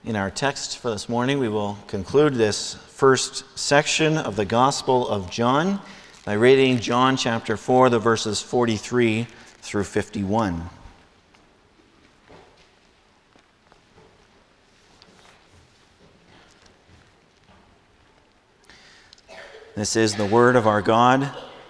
In our text for this morning, we will conclude this first section of the Gospel of John by reading John chapter 4, the verses 43 through 51. This is the word of our God.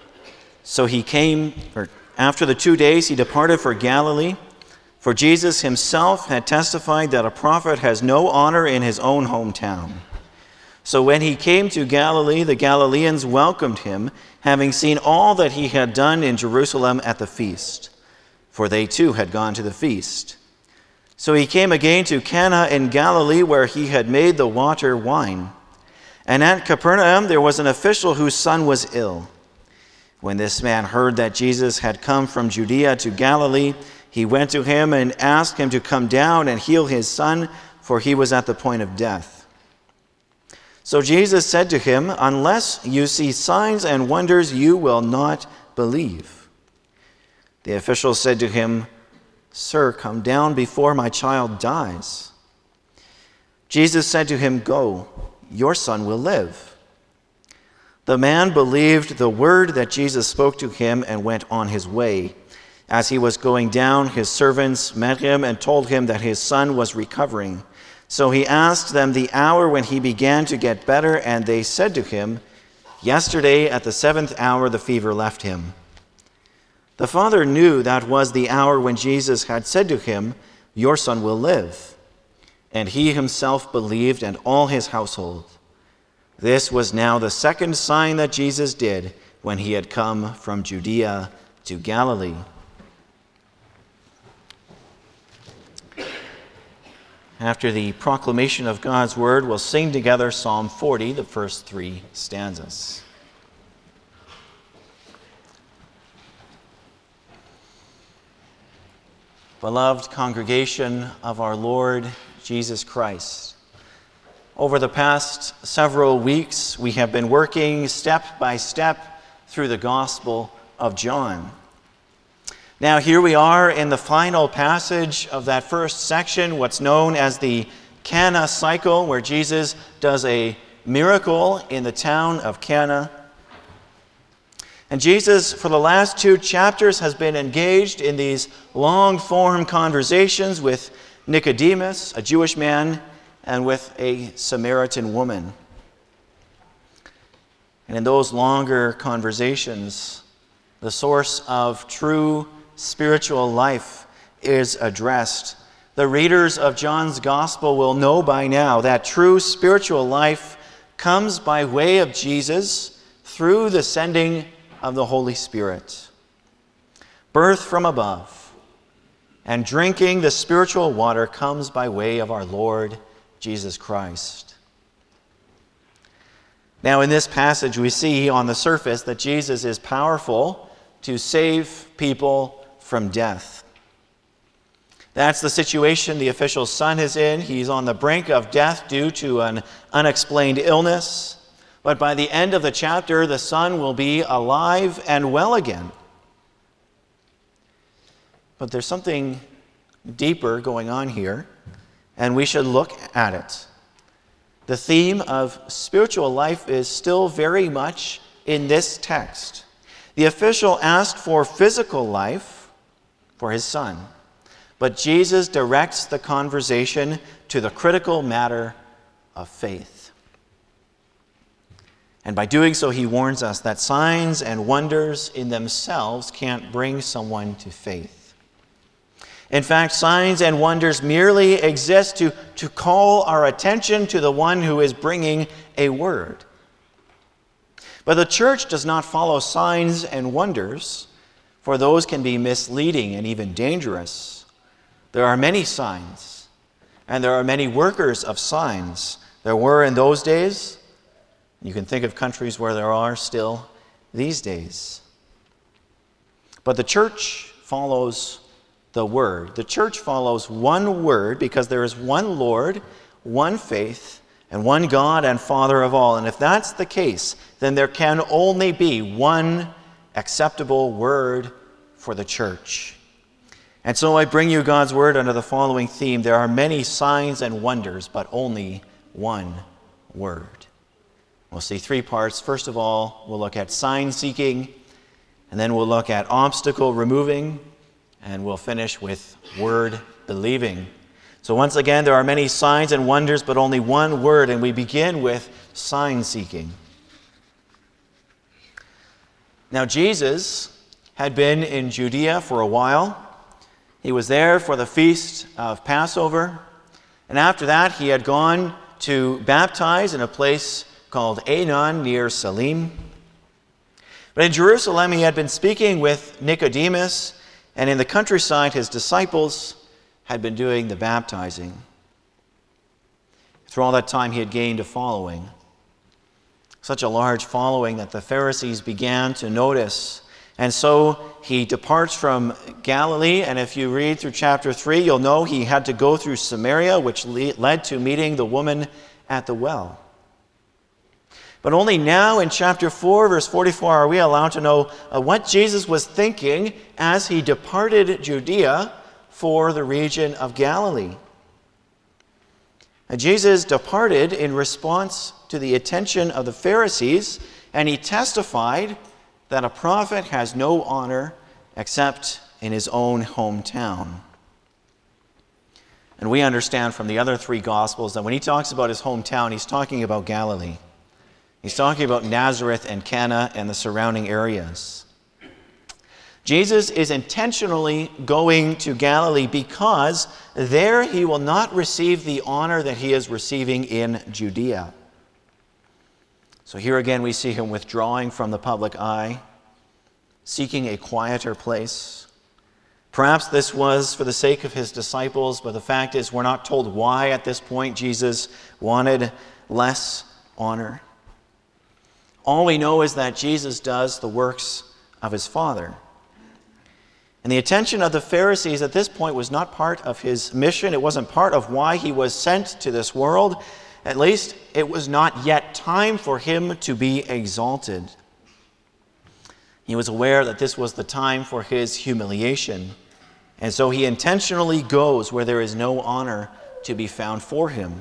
After the 2 days, he departed for Galilee. For Jesus himself had testified that a prophet has no honor in his own hometown. So when he came to Galilee, the Galileans welcomed him, having seen all that he had done in Jerusalem at the feast. For they too had gone to the feast. So he came again to Cana in Galilee, where he had made the water wine. And at Capernaum there was an official whose son was ill. When this man heard that Jesus had come from Judea to Galilee, he went to him and asked him to come down and heal his son, for he was at the point of death. So Jesus said to him, "Unless you see signs and wonders, you will not believe." The official said to him, "Sir, come down before my child dies." Jesus said to him, "Go, your son will live." The man believed the word that Jesus spoke to him and went on his way. As he was going down, his servants met him and told him that his son was recovering. So he asked them the hour when he began to get better, and they said to him, "Yesterday at the 7th hour the fever left him." The father knew that was the hour when Jesus had said to him, "Your son will live." And he himself believed, and all his household. This was now the second sign that Jesus did when he had come from Judea to Galilee. After the proclamation of God's word, we'll sing together Psalm 40, the first 3 stanzas. Beloved congregation of our Lord Jesus Christ, over the past several weeks, we have been working step by step through the Gospel of John. Now here we are in the final passage of that first section, what's known as the Cana cycle, where Jesus does a miracle in the town of Cana. And Jesus, for the last 2 chapters, has been engaged in these long-form conversations with Nicodemus, a Jewish man, and with a Samaritan woman. And in those longer conversations, the source of true spiritual life is addressed. The readers of John's Gospel will know by now that true spiritual life comes by way of Jesus through the sending of the Holy Spirit. Birth from above and drinking the spiritual water comes by way of our Lord Jesus Christ. Now in this passage we see on the surface that Jesus is powerful to save people from death. That's the situation the official's son is in. He's on the brink of death due to an unexplained illness. But by the end of the chapter, the son will be alive and well again. But there's something deeper going on here, and we should look at it. The theme of spiritual life is still very much in this text. The official asked for physical life for his son, but Jesus directs the conversation to the critical matter of faith. And by doing so, he warns us that signs and wonders in themselves can't bring someone to faith. In fact, signs and wonders merely exist to call our attention to the one who is bringing a word. But the church does not follow signs and wonders, for those can be misleading and even dangerous. There are many signs, and there are many workers of signs. There were in those days. You can think of countries where there are still these days. But the church follows the word. The church follows one word because there is one Lord, one faith, and one God and Father of all. And if that's the case, then there can only be one acceptable word for the church. And so I bring you God's word under the following theme: there are many signs and wonders, but only one word. We'll see three parts. First of all, we'll look at sign seeking, and then we'll look at obstacle removing, and we'll finish with word believing. So once again, there are many signs and wonders, but only one word, and we begin with sign seeking. Now, Jesus had been in Judea for a while. He was there for the feast of Passover, and after that he had gone to baptize in a place called Aenon near Salim. But in Jerusalem he had been speaking with Nicodemus, and in the countryside his disciples had been doing the baptizing. Through all that time he had gained a following, such a large following that the Pharisees began to notice. And so he departs from Galilee, and if you read through chapter 3, you'll know he had to go through Samaria, which led to meeting the woman at the well. But only now in chapter 4, verse 44, are we allowed to know what Jesus was thinking as he departed Judea for the region of Galilee. And Jesus departed in response to the attention of the Pharisees, and he testified that a prophet has no honor except in his own hometown. And we understand from the other three Gospels that when he talks about his hometown, he's talking about Galilee. He's talking about Nazareth and Cana and the surrounding areas. Jesus is intentionally going to Galilee because there he will not receive the honor that he is receiving in Judea. So here again we see him withdrawing from the public eye, seeking a quieter place. Perhaps this was for the sake of his disciples, but the fact is we're not told why at this point Jesus wanted less honor. All we know is that Jesus does the works of his Father. And the attention of the Pharisees at this point was not part of his mission. It wasn't part of why he was sent to this world. At least it was not yet time for him to be exalted. He was aware that this was the time for his humiliation, and so he intentionally goes where there is no honor to be found for him.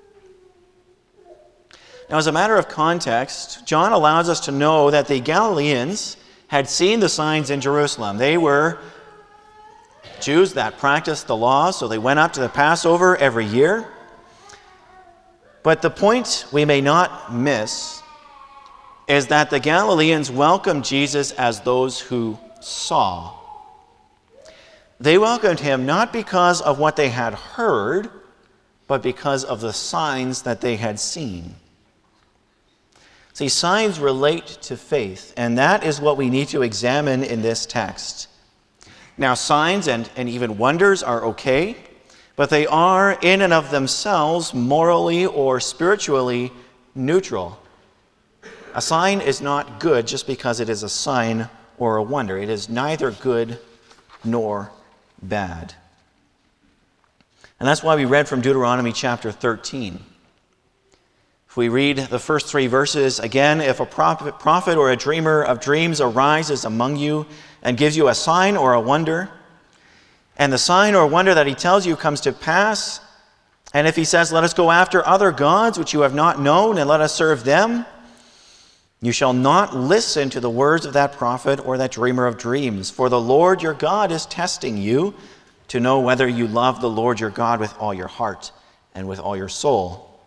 Now, as a matter of context, John allows us to know that the Galileans had seen the signs in Jerusalem. They were Jews that practiced the law, so they went up to the Passover every year. But the point we may not miss is that the Galileans welcomed Jesus as those who saw. They welcomed him not because of what they had heard, but because of the signs that they had seen. See, signs relate to faith, and that is what we need to examine in this text. Now, signs and even wonders are okay, but they are in and of themselves morally or spiritually neutral. A sign is not good just because it is a sign or a wonder. It is neither good nor bad. And that's why we read from Deuteronomy chapter 13. If we read the first three verses again, if a prophet or a dreamer of dreams arises among you and gives you a sign or a wonder, and the sign or wonder that he tells you comes to pass, and if he says, let us go after other gods which you have not known, and let us serve them, you shall not listen to the words of that prophet or that dreamer of dreams. For the Lord your God is testing you to know whether you love the Lord your God with all your heart and with all your soul.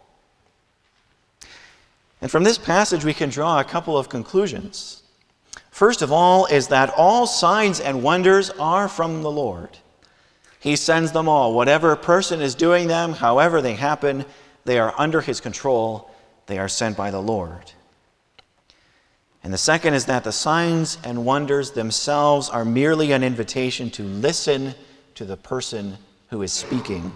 And from this passage we can draw a couple of conclusions. First of all is that all signs and wonders are from the Lord. He sends them all. Whatever person is doing them, however they happen, they are under his control. They are sent by the Lord. And the second is that the signs and wonders themselves are merely an invitation to listen to the person who is speaking.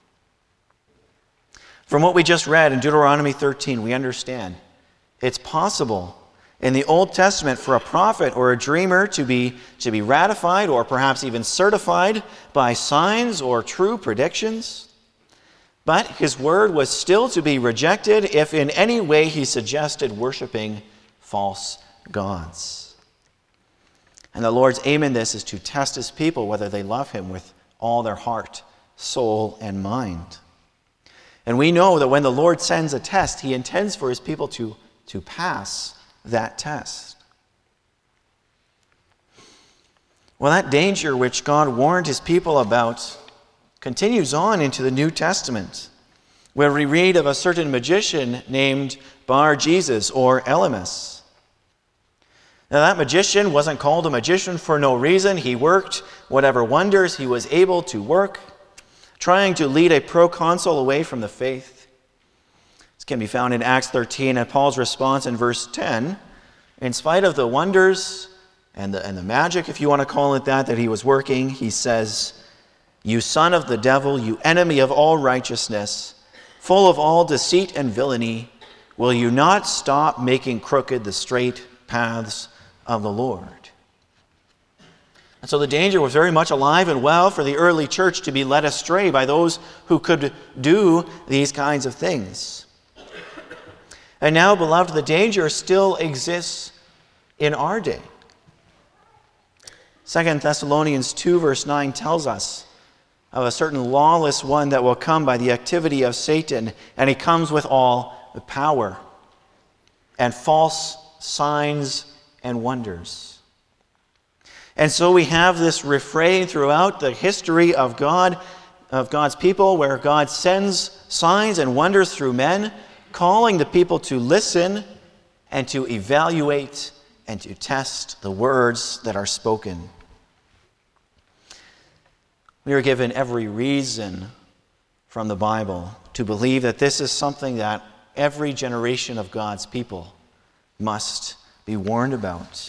From what we just read in Deuteronomy 13, we understand it's possible in the Old Testament for a prophet or a dreamer to be ratified or perhaps even certified by signs or true predictions. But his word was still to be rejected if in any way he suggested worshiping false gods. And the Lord's aim in this is to test his people whether they love him with all their heart, soul, and mind. And we know that when the Lord sends a test, he intends for his people to pass that test. Well, that danger which God warned his people about continues on into the New Testament, where we read of a certain magician named Bar-Jesus or Elymas. Now, that magician wasn't called a magician for no reason. He worked whatever wonders he was able to work, trying to lead a proconsul away from the faith. This can be found in Acts 13 and Paul's response in verse 10. In spite of the wonders and the magic, if you want to call it that he was working, he says, "You son of the devil, you enemy of all righteousness, full of all deceit and villainy, will you not stop making crooked the straight paths of the Lord?" And so the danger was very much alive and well for the early church to be led astray by those who could do these kinds of things. And now, beloved, the danger still exists in our day. 2 Thessalonians 2 verse 9 tells us of a certain lawless one that will come by the activity of Satan, and he comes with all the power and false signs and wonders. And so we have this refrain throughout the history of God's people, where God sends signs and wonders through men, calling the people to listen and to evaluate and to test the words that are spoken. We are given every reason from the Bible to believe that this is something that every generation of God's people must be warned about.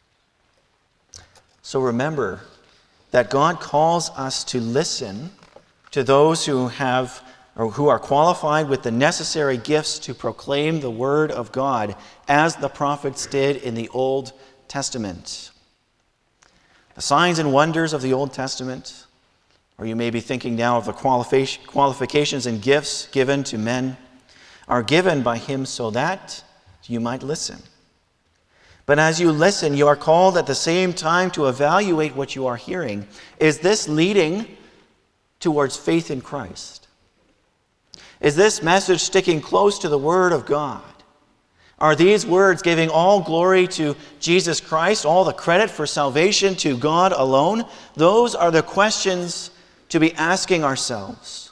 So remember that God calls us to listen to those who are qualified with the necessary gifts to proclaim the word of God, as the prophets did in the Old Testament. The signs and wonders of the Old Testament, or you may be thinking now of the qualifications and gifts given to men, are given by him so that you might listen. But as you listen, you are called at the same time to evaluate what you are hearing. Is this leading towards faith in Christ? Is this message sticking close to the Word of God? Are these words giving all glory to Jesus Christ, all the credit for salvation to God alone? Those are the questions to be asking ourselves.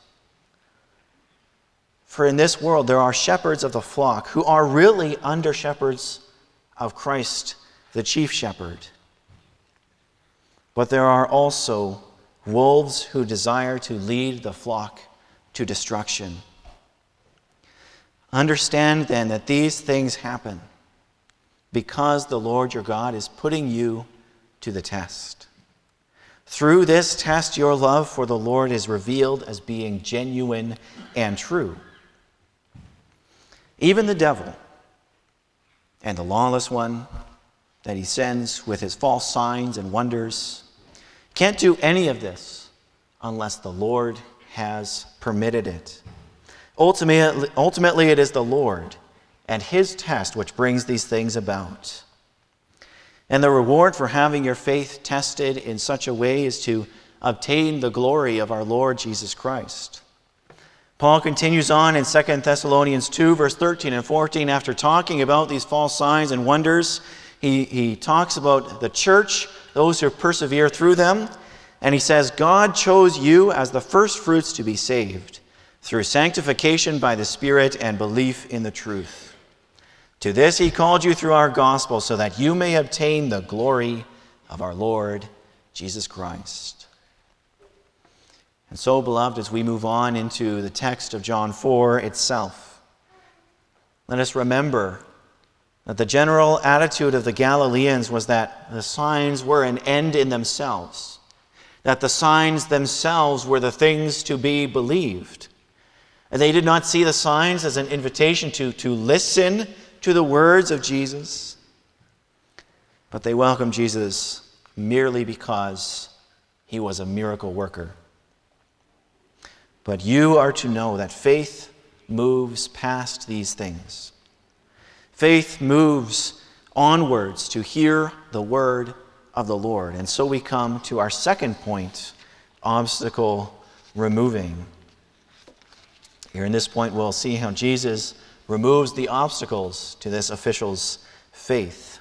For in this world there are shepherds of the flock who are really under shepherds of Christ, the chief shepherd. But there are also wolves who desire to lead the flock to destruction. Understand then that these things happen because the Lord your God is putting you to the test. Through this test, your love for the Lord is revealed as being genuine and true. Even the devil and the lawless one that he sends with his false signs and wonders can't do any of this unless the Lord has permitted it. Ultimately, it is the Lord and his test which brings these things about. And the reward for having your faith tested in such a way is to obtain the glory of our Lord Jesus Christ. Paul continues on in 2 Thessalonians 2, verse 13 and 14. After talking about these false signs and wonders, he talks about the church, those who persevere through them. And he says, God chose you as the first fruits to be saved, through sanctification by the Spirit and belief in the truth. To this he called you through our gospel, so that you may obtain the glory of our Lord Jesus Christ. And so, beloved, as we move on into the text of John 4 itself, let us remember that the general attitude of the Galileans was that the signs were an end in themselves, that the signs themselves were the things to be believed. And they did not see the signs as an invitation to listen to the words of Jesus, but they welcomed Jesus merely because he was a miracle worker. But you are to know that faith moves past these things. Faith moves onwards to hear the word of the Lord. And so we come to our second point obstacle removing. Here in this point, we'll see how Jesus removes the obstacles to this official's faith.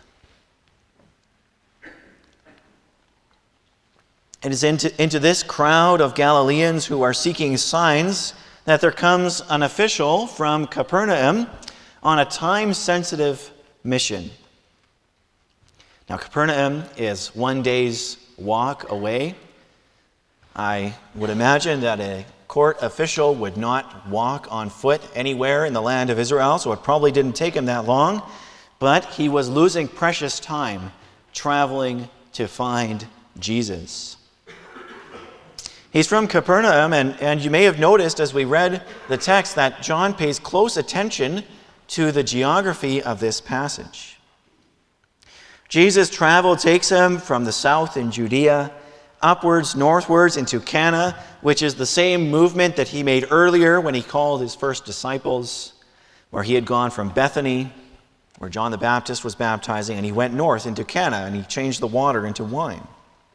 It is into this crowd of Galileans who are seeking signs that there comes an official from Capernaum on a time-sensitive mission. Now, Capernaum is 1 day's walk away. I would imagine that a court official would not walk on foot anywhere in the land of Israel, so it probably didn't take him that long, but he was losing precious time traveling to find Jesus. He's from Capernaum, and you may have noticed as we read the text that John pays close attention to the geography of this passage. Jesus' travel takes him from the south in Judea upwards, northwards into Cana, which is the same movement that he made earlier when he called his first disciples, where he had gone from Bethany, where John the Baptist was baptizing, and he went north into Cana, and he changed the water into wine.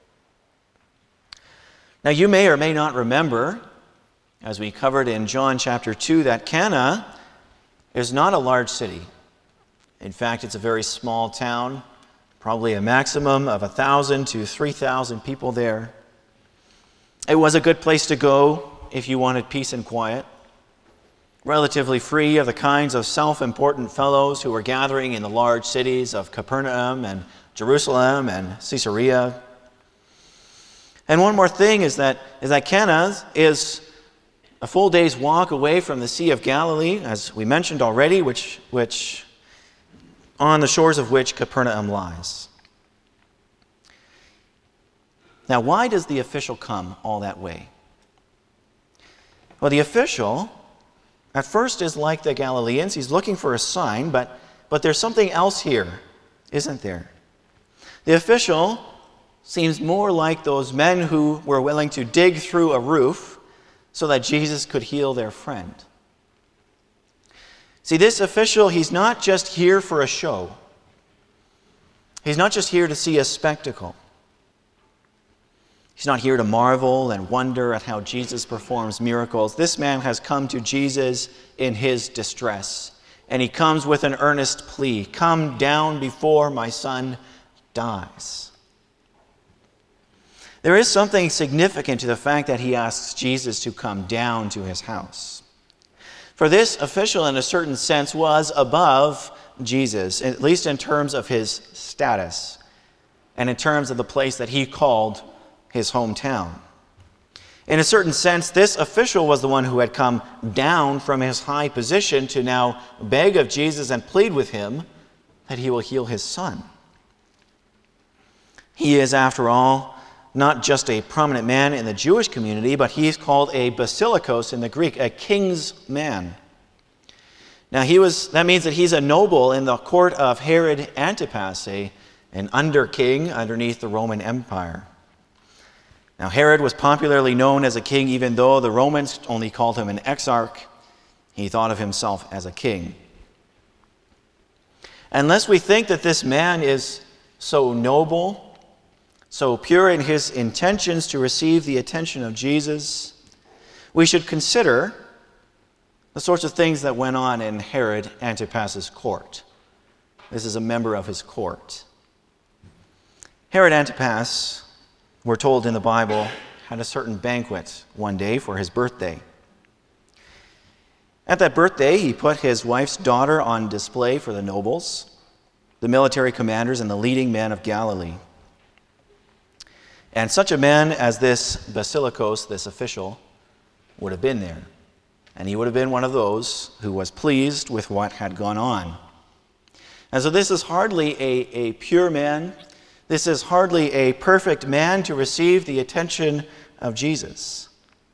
Now, you may or may not remember, as we covered in John chapter 2, that Cana is not a large city. In fact, it's a very small town, probably a maximum of 1,000 to 3,000 people there. It was a good place to go if you wanted peace and quiet, relatively free of the kinds of self-important fellows who were gathering in the large cities of Capernaum and Jerusalem and Caesarea. And one more thing is that Cana is a full day's walk away from the Sea of Galilee, as we mentioned already, which on the shores of which Capernaum lies. Now, why does the official come all that way? Well, the official, at first, is like the Galileans. He's looking for a sign, but there's something else here, isn't there? The official seems more like those men who were willing to dig through a roof so that Jesus could heal their friend. See, this official, he's not just here for a show. He's not just here to see a spectacle. He's not here to marvel and wonder at how Jesus performs miracles. This man has come to Jesus in his distress, and he comes with an earnest plea: "Come down before my son dies." There is something significant to the fact that he asks Jesus to come down to his house. For this official, in a certain sense, was above Jesus, at least in terms of his status and in terms of the place that he called his hometown. In a certain sense, this official was the one who had come down from his high position to now beg of Jesus and plead with him that he will heal his son. He is, after all, not just a prominent man in the Jewish community, but he's called a basilikos in the Greek, a king's man. Now, that means that he's a noble in the court of Herod Antipas, an under-king underneath the Roman Empire. Now, Herod was popularly known as a king, even though the Romans only called him an exarch. He thought of himself as a king. Unless we think that this man is so noble, so pure in his intentions to receive the attention of Jesus, we should consider the sorts of things that went on in Herod Antipas's court. This is a member of his court. Herod Antipas, we're told in the Bible, had a certain banquet one day for his birthday. At that birthday, he put his wife's daughter on display for the nobles, the military commanders, and the leading men of Galilee. And such a man as this basilikos, this official, would have been there. And he would have been one of those who was pleased with what had gone on. And so this is hardly a pure man. This is hardly a perfect man to receive the attention of Jesus.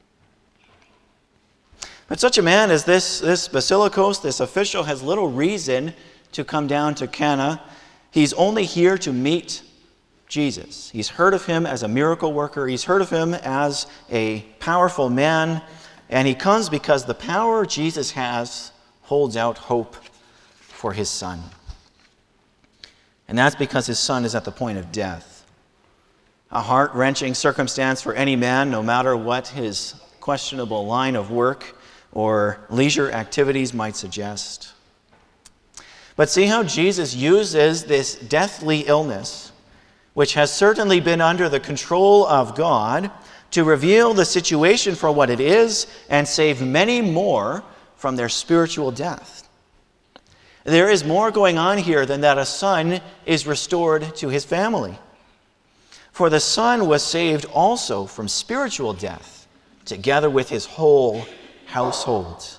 But such a man as this basilikos, this official, has little reason to come down to Cana. He's only here to meet Jesus. He's heard of him as a miracle worker. He's heard of him as a powerful man. And he comes because the power Jesus has holds out hope for his son. And that's because his son is at the point of death. a heart-wrenching circumstance for any man, no matter what his questionable line of work or leisure activities might suggest. But see how Jesus uses this deathly illness, which has certainly been under the control of God, to reveal the situation for what it is and save many more from their spiritual death. There is more going on here than that a son is restored to his family. For the son was saved also from spiritual death, together with his whole household.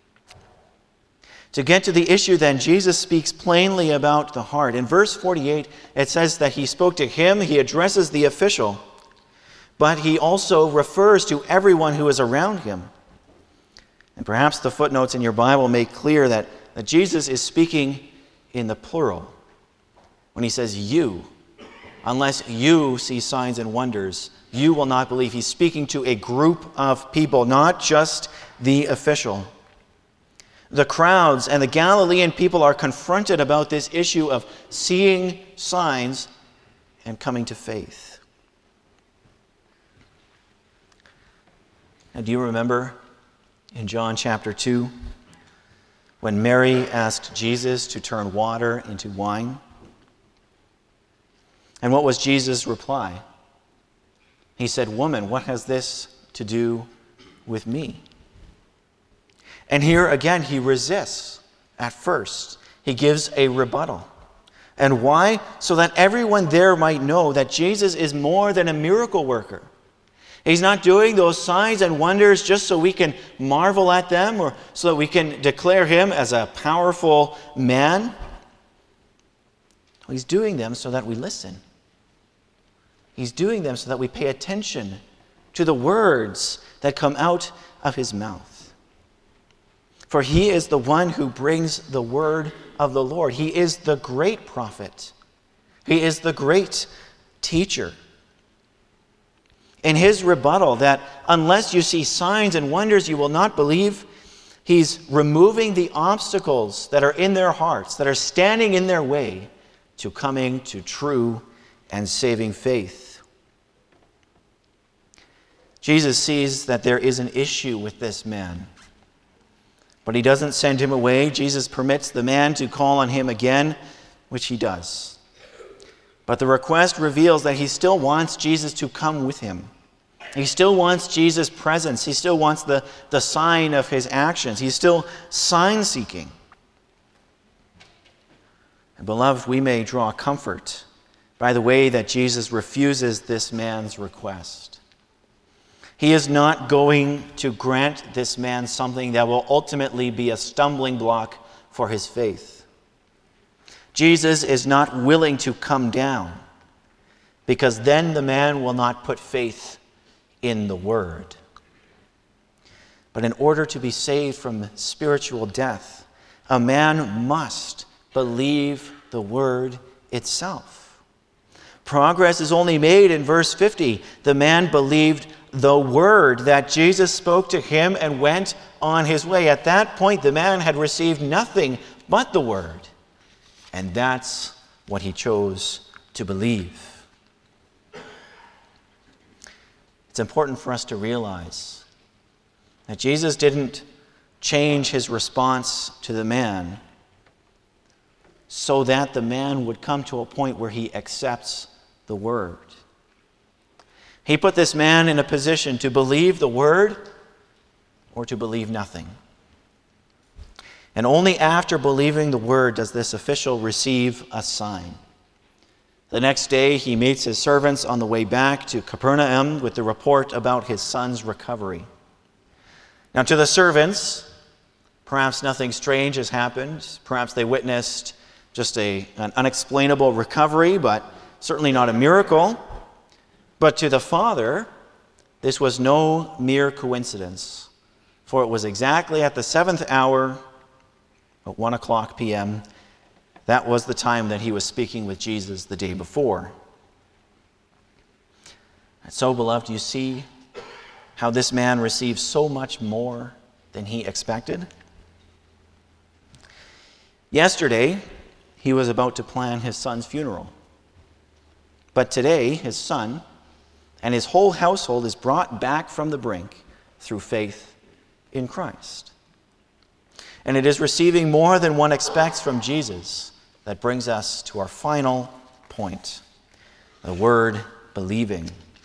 To get to the issue then, Jesus speaks plainly about the heart. In verse 48, it says that he spoke to him, he addresses the official, but he also refers to everyone who is around him. And perhaps the footnotes in your Bible make clear that Jesus is speaking in the plural when he says you. Unless you see signs and wonders, you will not believe. He's speaking to a group of people, not just the official. The crowds and the Galilean people are confronted about this issue of seeing signs and coming to faith. And do you remember in John chapter 2 when Mary asked Jesus to turn water into wine? And what was Jesus' reply? He said, "Woman, what has this to do with me?" And here again, he resists at first. He gives a rebuttal. And why? So that everyone there might know that Jesus is more than a miracle worker. He's not doing those signs and wonders just so we can marvel at them or so that we can declare him as a powerful man. He's doing them so that we listen. He's doing them so that we pay attention to the words that come out of his mouth. For he is the one who brings the word of the Lord. He is the great prophet. He is the great teacher. In his rebuttal that unless you see signs and wonders, you will not believe, he's removing the obstacles that are in their hearts, that are standing in their way to coming to true and saving faith. Jesus sees that there is an issue with this man, but he doesn't send him away. Jesus permits the man to call on him again, which he does. But the request reveals that he still wants Jesus to come with him. He still wants Jesus' presence. He still wants the sign of his actions. He's still sign-seeking. And beloved, we may draw comfort by the way that Jesus refuses this man's request. He is not going to grant this man something that will ultimately be a stumbling block for his faith. Jesus is not willing to come down because then the man will not put faith in the word. But in order to be saved from spiritual death, a man must believe the word itself. Progress is only made in verse 50. The man believed the word that Jesus spoke to him and went on his way. At that point, the man had received nothing but the word. And that's what he chose to believe. It's important for us to realize that Jesus didn't change his response to the man so that the man would come to a point where he accepts the word. He put this man in a position to believe the word or to believe nothing. And only after believing the word does this official receive a sign. The next day, he meets his servants on the way back to Capernaum with the report about his son's recovery. Now, to the servants, perhaps nothing strange has happened. Perhaps they witnessed just an unexplainable recovery, but certainly not a miracle. But to the father, this was no mere coincidence, for it was exactly at the 7th hour, at 1:00 p.m., that was the time that he was speaking with Jesus the day before. And so, beloved, you see how this man received so much more than he expected. Yesterday, he was about to plan his son's funeral. But today, his son and his whole household is brought back from the brink through faith in Christ. And it is receiving more than one expects from Jesus that brings us to our final point, the word believing.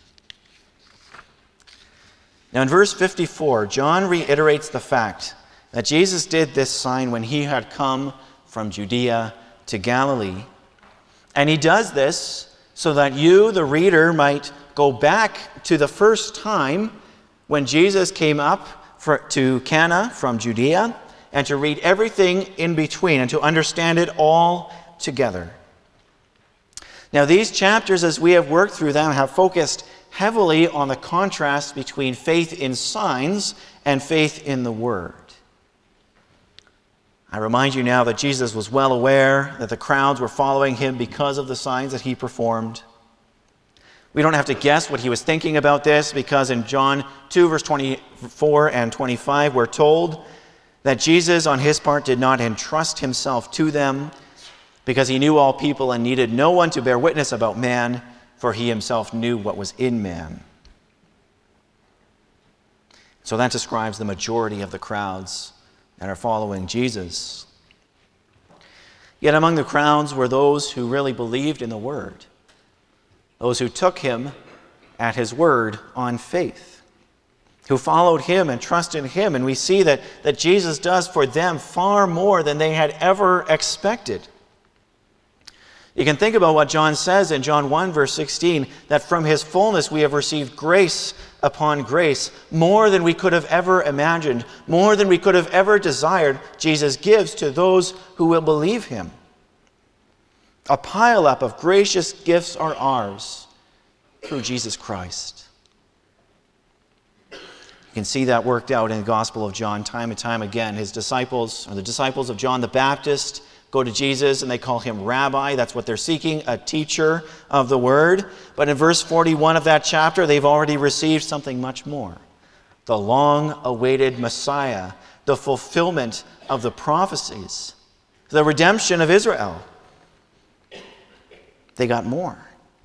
Now in verse 54, John reiterates the fact that Jesus did this sign when he had come from Judea to Galilee. And he does this so that you, the reader, might go back to the first time when Jesus came up to Cana from Judea, and to read everything in between and to understand it all together. Now, these chapters, as we have worked through them, have focused heavily on the contrast between faith in signs and faith in the Word. I remind you now that Jesus was well aware that the crowds were following him because of the signs that he performed. We don't have to guess what he was thinking about this, because in John 2, verse 24 and 25, we're told that Jesus, on his part, did not entrust himself to them because he knew all people and needed no one to bear witness about man, for he himself knew what was in man. So that describes the majority of the crowds that are following Jesus. Yet among the crowds were those who really believed in the Word, those who took him at his word on faith, who followed him and trusted him. And we see that Jesus does for them far more than they had ever expected. You can think about what John says in John 1, verse 16, that from his fullness we have received grace upon grace, more than we could have ever imagined, more than we could have ever desired. Jesus gives to those who will believe him. A pile-up of gracious gifts are ours through Jesus Christ. You can see that worked out in the Gospel of John time and time again. His disciples, or the disciples of John the Baptist, go to Jesus and they call him Rabbi. That's what they're seeking, a teacher of the Word. But in verse 41 of that chapter, they've already received something much more. The long-awaited Messiah, the fulfillment of the prophecies, the redemption of Israel. They got more.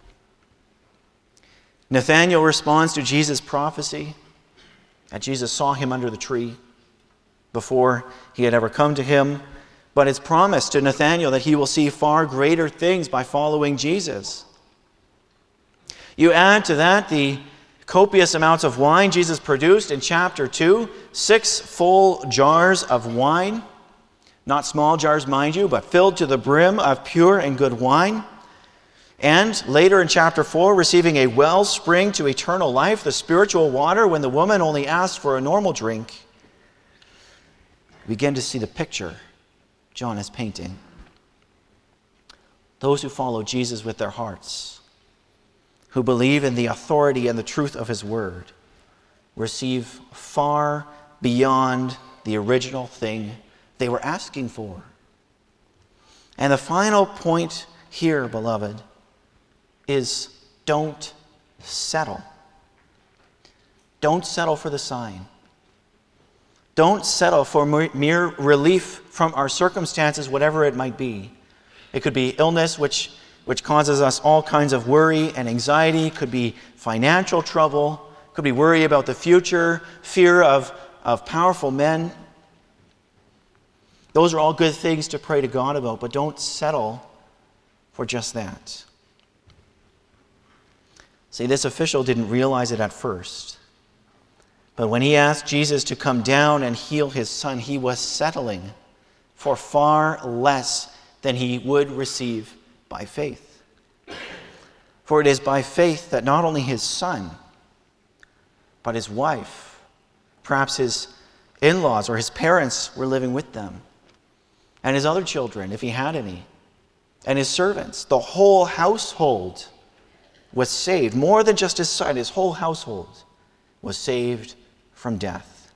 Nathanael responds to Jesus' prophecy that Jesus saw him under the tree before he had ever come to him. But it's promised to Nathanael that he will see far greater things by following Jesus. You add to that the copious amounts of wine Jesus produced in chapter 2, 6 full jars of wine, not small jars, mind you, but filled to the brim of pure and good wine. And later in chapter 4, receiving a wellspring to eternal life, the spiritual water, when the woman only asked for a normal drink. We begin to see the picture John is painting. Those who follow Jesus with their hearts, who believe in the authority and the truth of his word, receive far beyond the original thing they were asking for. And the final point here, beloved, is don't settle. Don't settle for the sign. Don't settle for mere relief from our circumstances, whatever it might be. It could be illness, which causes us all kinds of worry and anxiety. It could be financial trouble. It could be worry about the future, fear of powerful men. Those are all good things to pray to God about, but don't settle for just that. See, this official didn't realize it at first. But when he asked Jesus to come down and heal his son, he was settling for far less than he would receive by faith. For it is by faith that not only his son, but his wife, perhaps his in-laws or his parents were living with them, and his other children, if he had any, and his servants, the whole household was saved. More than just his son, his whole household was saved from death.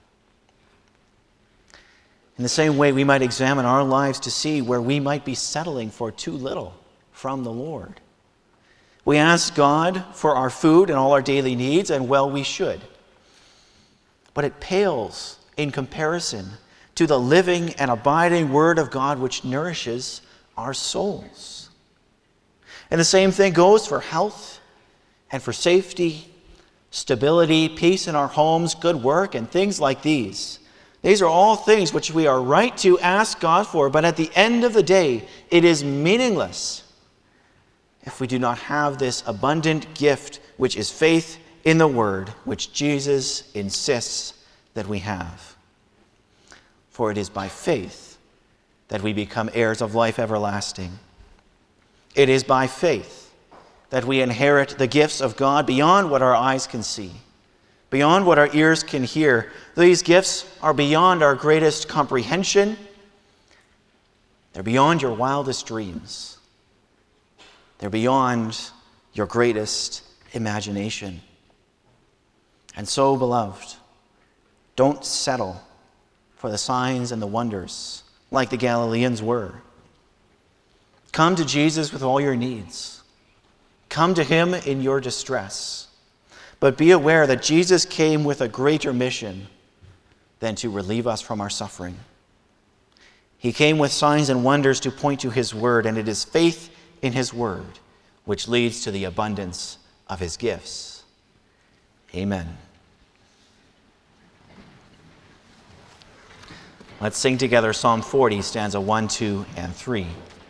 In the same way, we might examine our lives to see where we might be settling for too little from the Lord. We ask God for our food and all our daily needs, and well, we should. But it pales in comparison to the living and abiding Word of God which nourishes our souls. And the same thing goes for health and for safety stability, peace in our homes, good work, and things like these. These are all things which we are right to ask God for, but at the end of the day, it is meaningless if we do not have this abundant gift, which is faith in the Word, which Jesus insists that we have. For it is by faith that we become heirs of life everlasting. It is by faith that we inherit the gifts of God beyond what our eyes can see, beyond what our ears can hear. These gifts are beyond our greatest comprehension. They're beyond your wildest dreams. They're beyond your greatest imagination. And so, beloved, don't settle for the signs and the wonders like the Galileans were. Come to Jesus with all your needs. Come to him in your distress. But be aware that Jesus came with a greater mission than to relieve us from our suffering. He came with signs and wonders to point to his word, and it is faith in his word which leads to the abundance of his gifts. Amen. Let's sing together Psalm 40, stanza 1, 2, and 3.